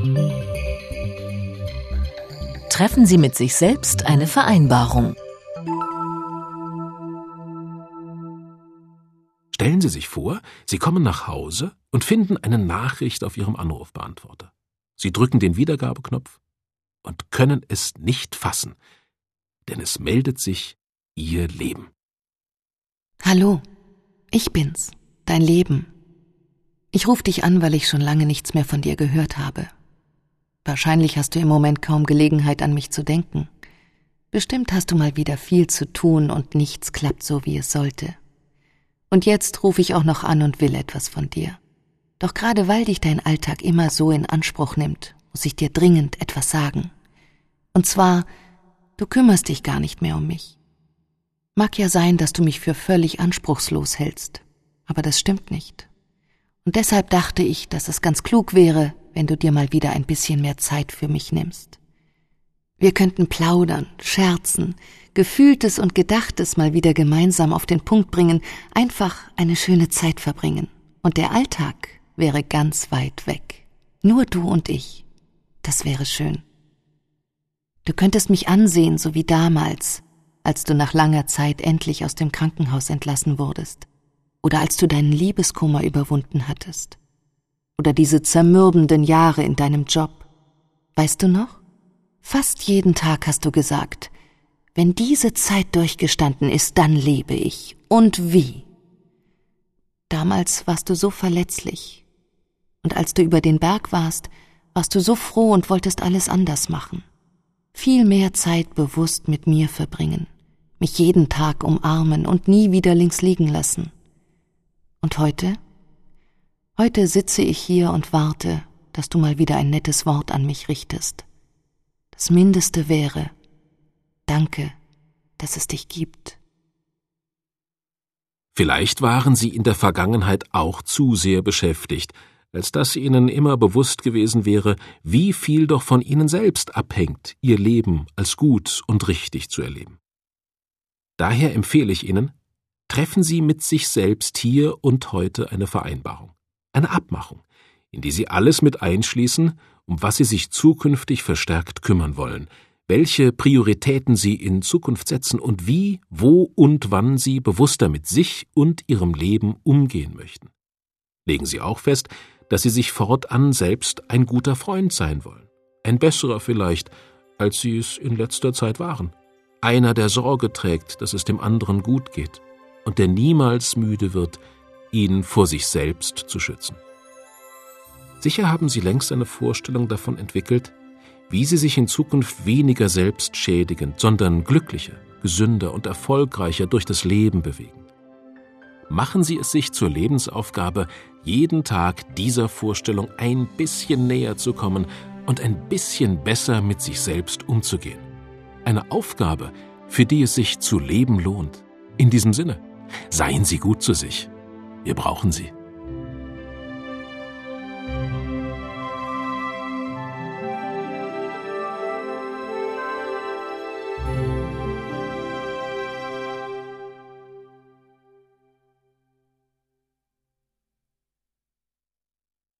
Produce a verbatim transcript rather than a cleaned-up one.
Treffen Sie mit sich selbst eine Vereinbarung. Stellen Sie sich vor, Sie kommen nach Hause und finden eine Nachricht auf Ihrem Anrufbeantworter. Sie drücken den Wiedergabeknopf und können es nicht fassen, denn es meldet sich Ihr Leben. Hallo, ich bin's, dein Leben. Ich rufe dich an, weil ich schon lange nichts mehr von dir gehört habe. Wahrscheinlich hast du im Moment kaum Gelegenheit, an mich zu denken. Bestimmt hast du mal wieder viel zu tun und nichts klappt so, wie es sollte. Und jetzt rufe ich auch noch an und will etwas von dir. Doch gerade weil dich dein Alltag immer so in Anspruch nimmt, muss ich dir dringend etwas sagen. Und zwar, du kümmerst dich gar nicht mehr um mich. Mag ja sein, dass du mich für völlig anspruchslos hältst, aber das stimmt nicht. Und deshalb dachte ich, dass es ganz klug wäre, wenn du dir mal wieder ein bisschen mehr Zeit für mich nimmst. Wir könnten plaudern, scherzen, Gefühltes und Gedachtes mal wieder gemeinsam auf den Punkt bringen, einfach eine schöne Zeit verbringen. Und der Alltag wäre ganz weit weg. Nur du und ich. Das wäre schön. Du könntest mich ansehen, so wie damals, als du nach langer Zeit endlich aus dem Krankenhaus entlassen wurdest. Oder als du deinen Liebeskummer überwunden hattest. Oder diese zermürbenden Jahre in deinem Job. Weißt du noch? Fast jeden Tag hast du gesagt, wenn diese Zeit durchgestanden ist, dann lebe ich. Und wie? Damals warst du so verletzlich. Und als du über den Berg warst, warst du so froh und wolltest alles anders machen. Viel mehr Zeit bewusst mit mir verbringen, mich jeden Tag umarmen und nie wieder links liegen lassen. Und heute? Heute sitze ich hier und warte, dass du mal wieder ein nettes Wort an mich richtest. Das Mindeste wäre, danke, dass es dich gibt. Vielleicht waren Sie in der Vergangenheit auch zu sehr beschäftigt, als dass Ihnen immer bewusst gewesen wäre, wie viel doch von Ihnen selbst abhängt, Ihr Leben als gut und richtig zu erleben. Daher empfehle ich Ihnen, treffen Sie mit sich selbst hier und heute eine Vereinbarung, eine Abmachung, in die Sie alles mit einschließen, um was Sie sich zukünftig verstärkt kümmern wollen, welche Prioritäten Sie in Zukunft setzen und wie, wo und wann Sie bewusster mit sich und Ihrem Leben umgehen möchten. Legen Sie auch fest, dass Sie sich fortan selbst ein guter Freund sein wollen, ein besserer vielleicht, als Sie es in letzter Zeit waren, einer, der Sorge trägt, dass es dem anderen gut geht und der niemals müde wird, ihn vor sich selbst zu schützen. Sicher haben Sie längst eine Vorstellung davon entwickelt, wie Sie sich in Zukunft weniger selbst schädigend, sondern glücklicher, gesünder und erfolgreicher durch das Leben bewegen. Machen Sie es sich zur Lebensaufgabe, jeden Tag dieser Vorstellung ein bisschen näher zu kommen und ein bisschen besser mit sich selbst umzugehen. Eine Aufgabe, für die es sich zu leben lohnt. In diesem Sinne, seien Sie gut zu sich. Wir brauchen Sie.